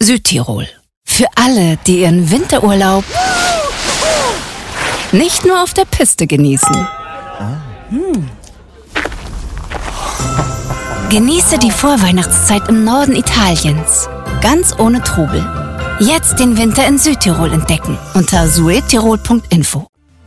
Südtirol. Für alle, die ihren Winterurlaub nicht nur auf der Piste genießen. Genieße die Vorweihnachtszeit im Norden Italiens. Ganz ohne Trubel. Jetzt den Winter in Südtirol entdecken unter suetirol.info.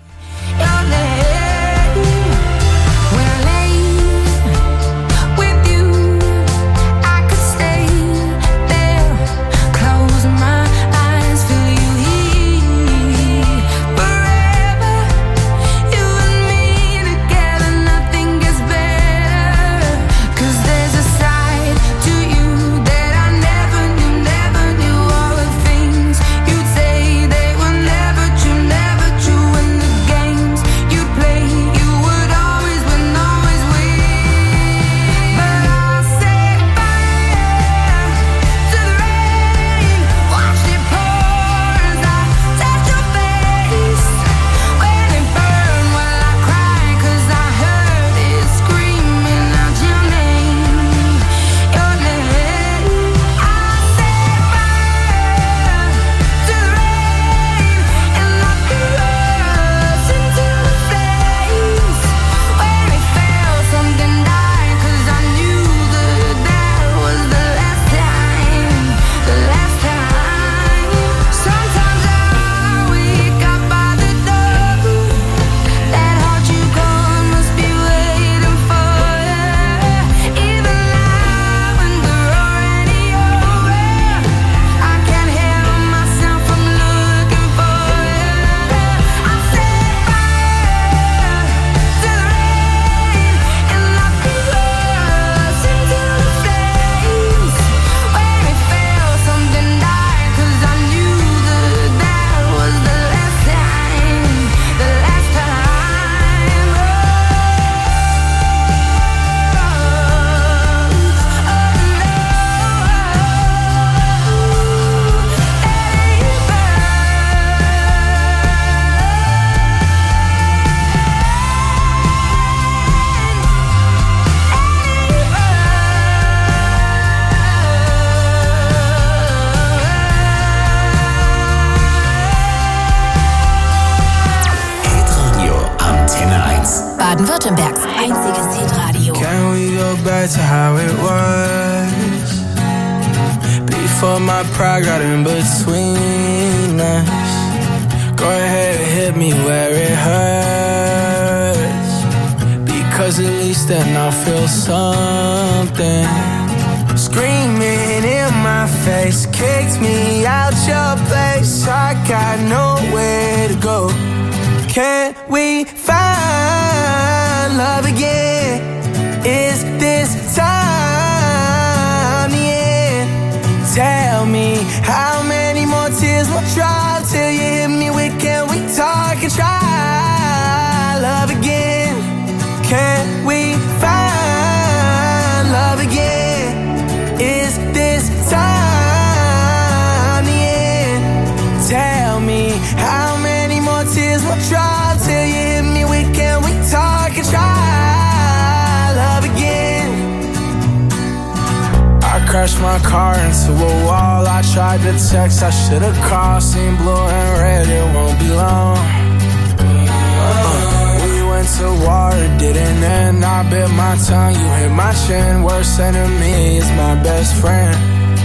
Baden-Württembergs einziges Hitradio. Can we go back to how it was? Before my pride got in between us. Go ahead and hit me where it hurts. Because at least then I'll feel something. Screaming in my face, kicked me out your place. I got nowhere to go. Can we find love again? Is this time the end? Tell me how many more tears will drop till you hit me with can we talk and try love again? Can we find love again? Is this time the end? Tell me how many more tears will drop till you hit me with can we talk and try love again? I crashed my car into a wall. I tried to text, I should've called. Seen blue and red, it won't be long. We went to war, it didn't end. I bit my tongue, you hit my chin. Worst enemy is my best friend.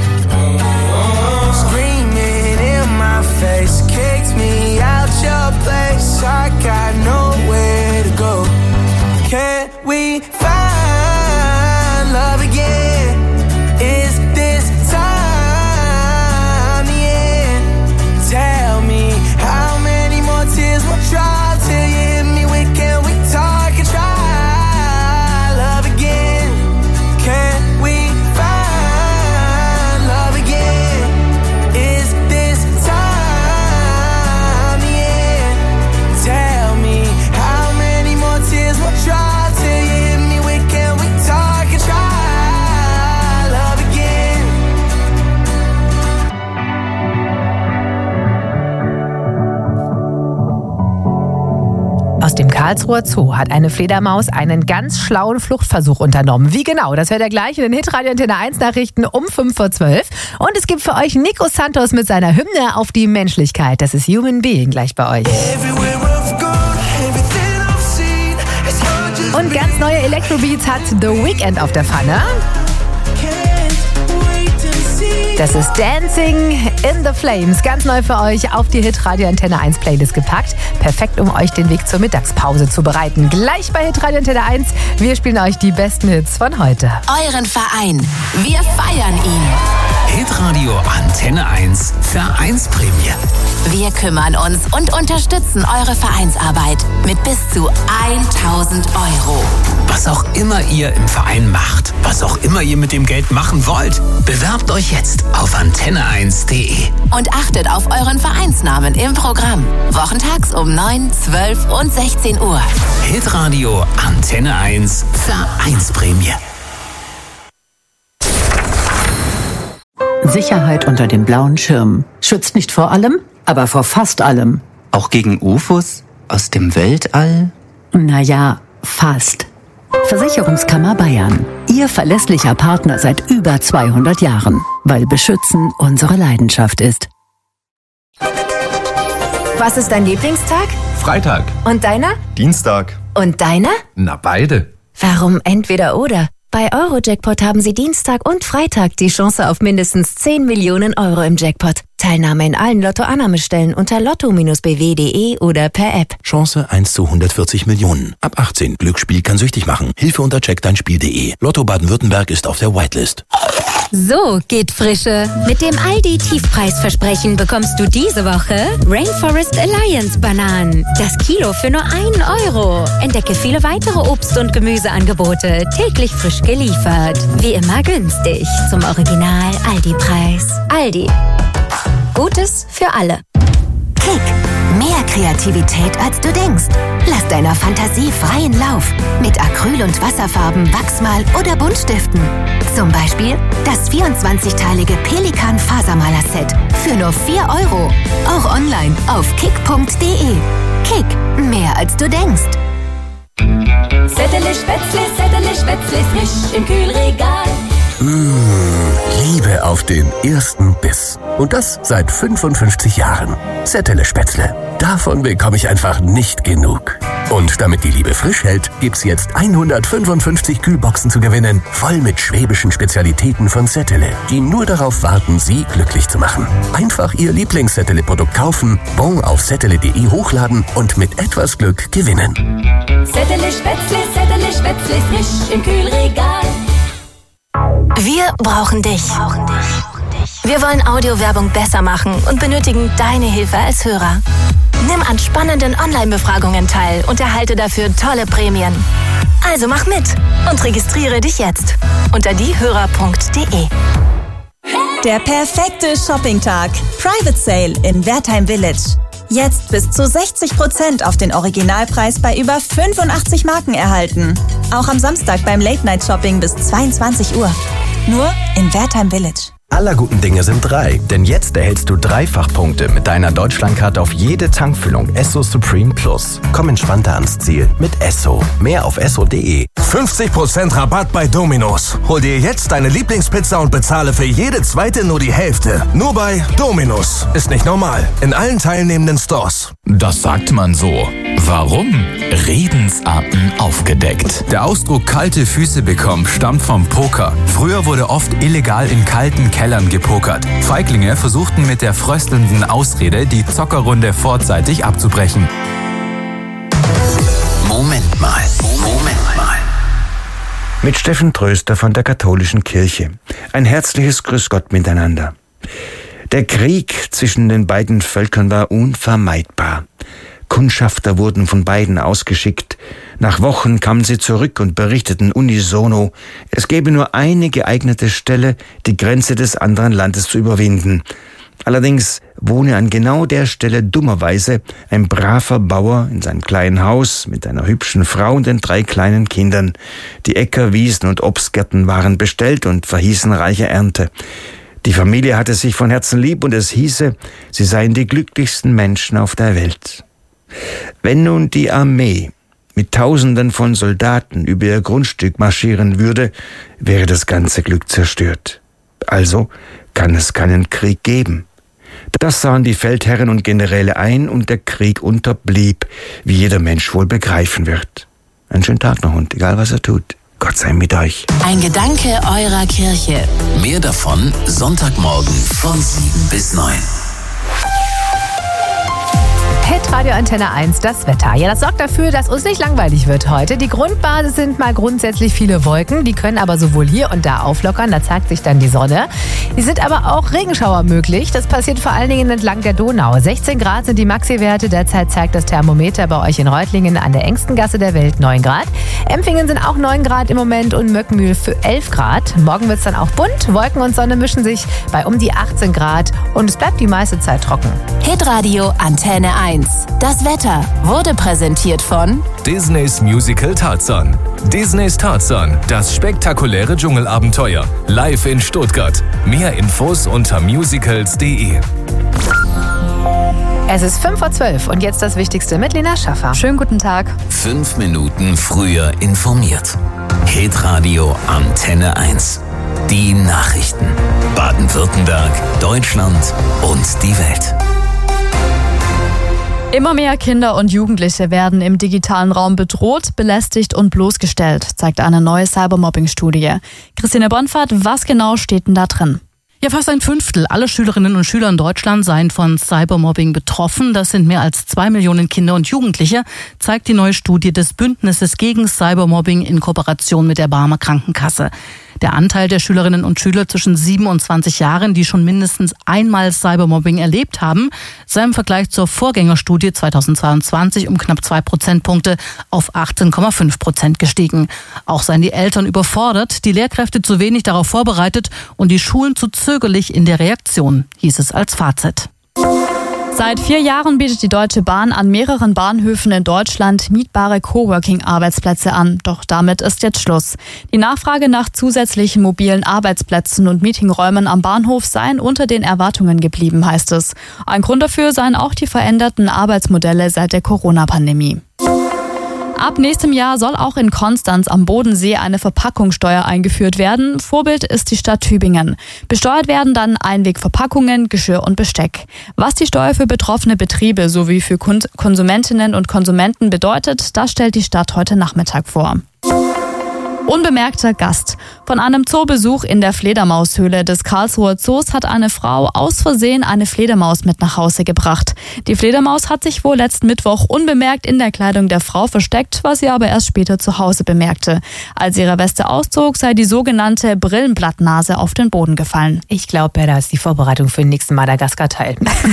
Screaming in my face, kicked me out your place. I got nowhere to go. Can we find love again? Is this time the end? Tell me how many more tears will drop till you hit me with can we talk and try love again? Can we find love again? dem Karlsruher Zoo hat eine Fledermaus einen ganz schlauen Fluchtversuch unternommen. Wie genau? Das hört ihr gleich in den Hitradio Antenne 1 Nachrichten um 5:12. Und es gibt für euch Nico Santos mit seiner Hymne auf die Menschlichkeit. Das ist Human Being gleich bei euch. Und ganz neue Electrobeats hat The Weeknd auf der Pfanne. Das ist Dancing in the Flames. Ganz neu für euch auf die Hitradio Antenne 1 Playlist gepackt. Perfekt, um euch den Weg zur Mittagspause zu bereiten. Gleich bei Hitradio Antenne 1. Wir spielen euch die besten Hits von heute. Euren Verein. Wir feiern ihn. Hitradio Antenne 1 Vereinsprämie. Wir kümmern uns und unterstützen eure Vereinsarbeit mit bis zu 1.000 Euro. Was auch immer ihr im Verein macht, was auch immer ihr mit dem Geld machen wollt, bewerbt euch jetzt auf antenne1.de. Und achtet auf euren Vereinsnamen im Programm. Wochentags um 9, 12 und 16 Uhr. Hitradio Antenne 1 Vereinsprämie. Sicherheit unter dem blauen Schirm. Schützt nicht vor allem, aber vor fast allem. Auch gegen UFOs aus dem Weltall? Naja, fast. Versicherungskammer Bayern. Ihr verlässlicher Partner seit über 200 Jahren. Weil Beschützen unsere Leidenschaft ist. Was ist dein Lieblingstag? Freitag. Und deiner? Dienstag. Und deiner? Na, beide. Warum entweder oder? Bei Eurojackpot haben Sie Dienstag und Freitag die Chance auf mindestens 10 Millionen Euro im Jackpot. Teilnahme in allen Lottoannahmestellen unter lotto-bw.de oder per App. Chance 1 zu 140 Millionen. Ab 18. Glücksspiel kann süchtig machen. Hilfe unter checkdeinspiel.de. Lotto Baden-Württemberg ist auf der Whitelist. So geht Frische. Mit dem Aldi Tiefpreisversprechen bekommst du diese Woche Rainforest Alliance Bananen. Das Kilo für nur 1 Euro. Entdecke viele weitere Obst- und Gemüseangebote. Täglich frisch geliefert. Wie immer günstig. Zum Original Aldi-Preis. Aldi. Gutes für alle. Kick. Mehr Kreativität, als du denkst. Lass deiner Fantasie freien Lauf. Mit Acryl- und Wasserfarben, Wachsmal oder Buntstiften. Zum Beispiel das 24-teilige Pelikan-Fasermaler-Set für nur 4 Euro. Auch online auf kick.de. Kick. Mehr, als du denkst. Zettele Spätzle, frisch im Kühlregal. Liebe auf den ersten Biss. Und das seit 55 Jahren. Zettele Spätzle. Davon bekomme ich einfach nicht genug. Und damit die Liebe frisch hält, gibt's jetzt 155 Kühlboxen zu gewinnen, voll mit schwäbischen Spezialitäten von Zettele, die nur darauf warten, Sie glücklich zu machen. Einfach Ihr Lieblings-Zettele-Produkt kaufen, Bon auf zettele.de hochladen und mit etwas Glück gewinnen. Zettele Spätzle, frisch im Kühlregal. Wir brauchen dich. Wir wollen Audiowerbung besser machen und benötigen deine Hilfe als Hörer. Nimm an spannenden Online-Befragungen teil und erhalte dafür tolle Prämien. Also mach mit und registriere dich jetzt unter diehörer.de. Der perfekte Shoppingtag. Private Sale in Wertheim Village. Jetzt bis zu 60% auf den Originalpreis bei über 85 Marken erhalten. Auch am Samstag beim Late-Night-Shopping bis 22 Uhr. Nur in Wertheim Village. Aller guten Dinge sind 3, denn jetzt erhältst du Dreifachpunkte mit deiner Deutschlandkarte auf jede Tankfüllung Esso Supreme Plus. Komm entspannter ans Ziel mit Esso. Mehr auf esso.de. 50% Rabatt bei Domino's. Hol dir jetzt deine Lieblingspizza und bezahle für jede zweite nur die Hälfte. Nur bei Domino's. Ist nicht normal. In allen teilnehmenden Stores. Das sagt man so. Warum? Redensarten aufgedeckt. Der Ausdruck kalte Füße bekommen stammt vom Poker. Früher wurde oft illegal in kalten Kellern gepokert. Feiglinge versuchten mit der fröstelnden Ausrede, die Zockerrunde vorzeitig abzubrechen. Moment mal. Mit Steffen Tröster von der Katholischen Kirche. Ein herzliches Grüß Gott miteinander. Der Krieg zwischen den beiden Völkern war unvermeidbar. Kundschafter wurden von beiden ausgeschickt. Nach Wochen kamen sie zurück und berichteten unisono, es gäbe nur eine geeignete Stelle, die Grenze des anderen Landes zu überwinden. Allerdings wohne an genau der Stelle dummerweise ein braver Bauer in seinem kleinen Haus mit einer hübschen Frau und den 3 kleinen Kindern. Die Äcker, Wiesen und Obstgärten waren bestellt und verhießen reiche Ernte. Die Familie hatte sich von Herzen lieb und es hieße, sie seien die glücklichsten Menschen auf der Welt. Wenn nun die Armee mit Tausenden von Soldaten über ihr Grundstück marschieren würde, wäre das ganze Glück zerstört. Also kann es keinen Krieg geben. Das sahen die Feldherren und Generäle ein und der Krieg unterblieb, wie jeder Mensch wohl begreifen wird. Einen schönen Tag noch und egal was er tut, Gott sei mit euch. Ein Gedanke eurer Kirche. Mehr davon Sonntagmorgen von 7 bis 9. Hitradio Antenne 1, das Wetter. Ja, das sorgt dafür, dass uns nicht langweilig wird heute. Die Grundbasis sind mal grundsätzlich viele Wolken. Die können aber sowohl hier und da auflockern. Da zeigt sich dann die Sonne. Es sind aber auch Regenschauer möglich. Das passiert vor allen Dingen entlang der Donau. 16 Grad sind die Maxi-Werte. Derzeit zeigt das Thermometer bei euch in Reutlingen an der engsten Gasse der Welt 9 Grad. Empfingen sind auch 9 Grad im Moment und Möckenmühl für 11 Grad. Morgen wird es dann auch bunt. Wolken und Sonne mischen sich bei um die 18 Grad. Und es bleibt die meiste Zeit trocken. Hitradio Antenne 1. Das Wetter wurde präsentiert von Disneys Musical Tarzan. Disneys Tarzan, das spektakuläre Dschungelabenteuer. Live in Stuttgart. Mehr Infos unter musicals.de. Es ist 5:12 und jetzt das Wichtigste mit Lena Schaffer. Schönen guten Tag. 5 Minuten früher informiert. Hitradio Antenne 1. Die Nachrichten. Baden-Württemberg, Deutschland und die Welt. Immer mehr Kinder und Jugendliche werden im digitalen Raum bedroht, belästigt und bloßgestellt, zeigt eine neue Cybermobbing-Studie. Christine Bonfahrt, was genau steht denn da drin? Ja, fast ein Fünftel aller Schülerinnen und Schüler in Deutschland seien von Cybermobbing betroffen. Das sind mehr als 2 Millionen Kinder und Jugendliche, zeigt die neue Studie des Bündnisses gegen Cybermobbing in Kooperation mit der Barmer Krankenkasse. Der Anteil der Schülerinnen und Schüler zwischen 7 und 20 Jahren, die schon mindestens einmal Cybermobbing erlebt haben, sei im Vergleich zur Vorgängerstudie 2022 um knapp 2 Prozentpunkte auf 18,5% gestiegen. Auch seien die Eltern überfordert, die Lehrkräfte zu wenig darauf vorbereitet und die Schulen zu zögerlich in der Reaktion, hieß es als Fazit. Seit 4 Jahren bietet die Deutsche Bahn an mehreren Bahnhöfen in Deutschland mietbare Coworking-Arbeitsplätze an. Doch damit ist jetzt Schluss. Die Nachfrage nach zusätzlichen mobilen Arbeitsplätzen und Meetingräumen am Bahnhof seien unter den Erwartungen geblieben, heißt es. Ein Grund dafür seien auch die veränderten Arbeitsmodelle seit der Corona-Pandemie. Ab nächstem Jahr soll auch in Konstanz am Bodensee eine Verpackungssteuer eingeführt werden. Vorbild ist die Stadt Tübingen. Besteuert werden dann Einwegverpackungen, Geschirr und Besteck. Was die Steuer für betroffene Betriebe sowie für Konsumentinnen und Konsumenten bedeutet, das stellt die Stadt heute Nachmittag vor. Unbemerkter Gast. Von einem Zoobesuch in der Fledermaushöhle des Karlsruher Zoos hat eine Frau aus Versehen eine Fledermaus mit nach Hause gebracht. Die Fledermaus hat sich wohl letzten Mittwoch unbemerkt in der Kleidung der Frau versteckt, was sie aber erst später zu Hause bemerkte. Als sie ihre Weste auszog, sei die sogenannte Brillenblattnase auf den Boden gefallen. Ich glaube, das ist die Vorbereitung für den nächsten Madagaskar-Teil.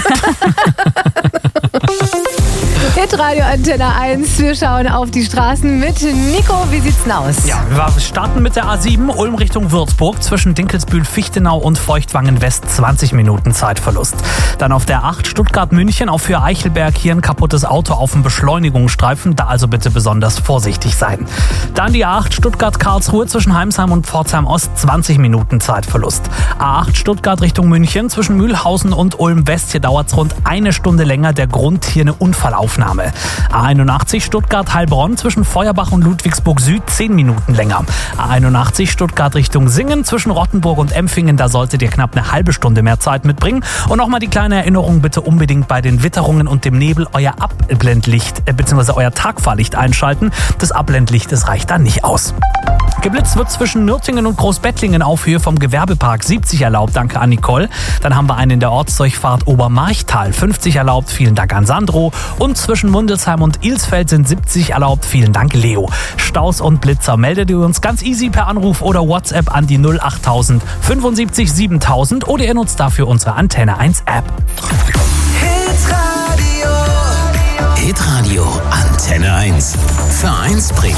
Hitradio Antenne 1. Wir schauen auf die Straßen mit Nico. Wie sieht's denn aus? Ja, wir starten mit der A7 Ulm Richtung Würzburg zwischen Dinkelsbühl, Fichtenau und Feuchtwangen West 20 Minuten Zeitverlust. Dann auf der 8 Stuttgart-München auf für Eichelberg hier ein kaputtes Auto auf dem Beschleunigungsstreifen. Da also bitte besonders vorsichtig sein. Dann die A8 Stuttgart-Karlsruhe zwischen Heimsheim und Pforzheim Ost 20 Minuten Zeitverlust. A8 Stuttgart Richtung München zwischen Mühlhausen und Ulm West. Hier dauert es rund 1 Stunde länger. Der Grund hier eine Unfallaufnahme. A81 Stuttgart-Heilbronn zwischen Feuerbach und Ludwigsburg Süd 10 Minuten länger. A81 Stuttgart Richtung Singen zwischen Rottenburg und Empfingen, da solltet ihr knapp eine halbe Stunde mehr Zeit mitbringen. Und nochmal die kleine Erinnerung, bitte unbedingt bei den Witterungen und dem Nebel euer Abblendlicht bzw. euer Tagfahrlicht einschalten. Das Abblendlicht, das reicht dann nicht aus. Geblitzt wird zwischen Nürtingen und Großbettlingen auf Höhe vom Gewerbepark 70 erlaubt, danke an Nicole. Dann haben wir einen in der Ortsdurchfahrt Obermarchtal 50 erlaubt, vielen Dank an Sandro. Und zwischen Mundelsheim und Ilsfeld sind 70 erlaubt, vielen Dank Leo. Staus und Blitzer meldet ihr uns ganz easy per Anruf oder WhatsApp an die 08000 75 7000 oder ihr nutzt dafür unsere Antenne 1 App. Hitradio Antenne 1. Vereinsprämie.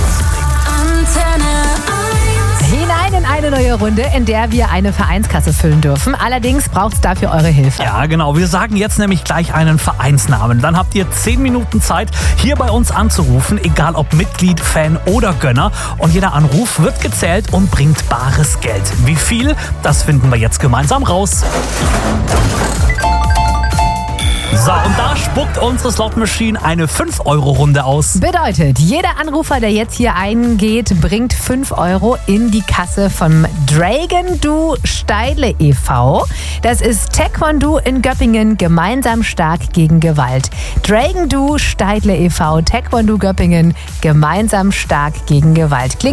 Hinein in eine neue Runde, in der wir eine Vereinskasse füllen dürfen. Allerdings braucht es dafür eure Hilfe. Ja, genau. Wir sagen jetzt nämlich gleich einen Vereinsnamen. Dann habt ihr 10 Minuten Zeit, hier bei uns anzurufen, egal ob Mitglied, Fan oder Gönner. Und jeder Anruf wird gezählt und bringt bares Geld. Wie viel? Das finden wir jetzt gemeinsam raus. So, und da spuckt unsere Slot-Maschine eine 5-Euro-Runde aus. Bedeutet, jeder Anrufer, der jetzt hier eingeht, bringt 5 Euro in die Kasse vom Dragon Du Steidle e.V. Das ist Taekwondo in Göppingen, gemeinsam stark gegen Gewalt. Dragon Du Steidle e.V., Taekwondo Göppingen, gemeinsam stark gegen Gewalt.